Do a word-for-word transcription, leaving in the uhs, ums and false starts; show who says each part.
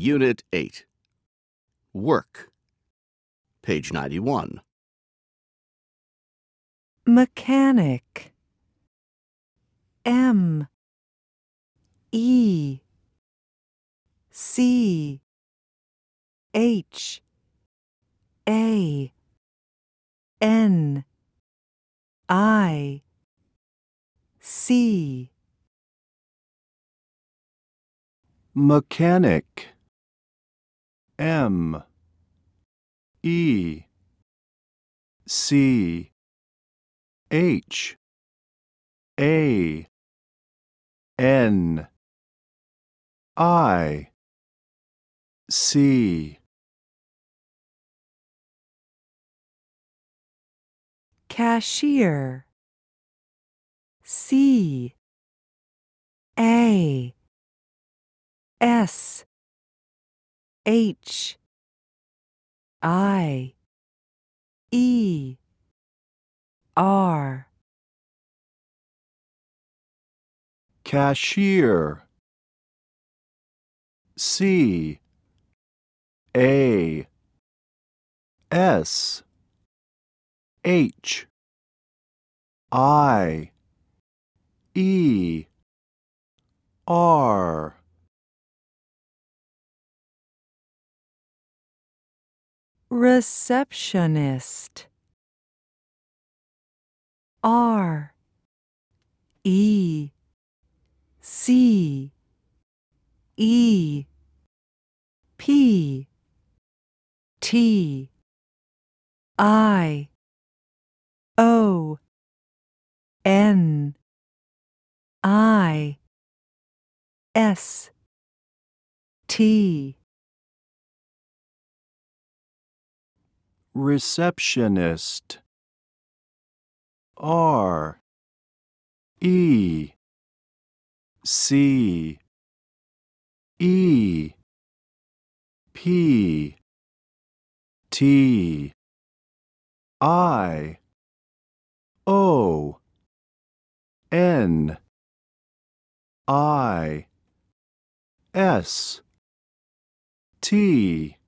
Speaker 1: Unit eight. Work. Page ninety-one.
Speaker 2: Mechanic. M E C H A N I C.
Speaker 3: Mechanic. M E C H A N I C.
Speaker 2: Cashier. C A S H I E R.
Speaker 3: Cashier. C A S H I E R.
Speaker 2: Receptionist. R E C E P T I O N I S T.
Speaker 3: Receptionist. R E C E P T I O N I S T.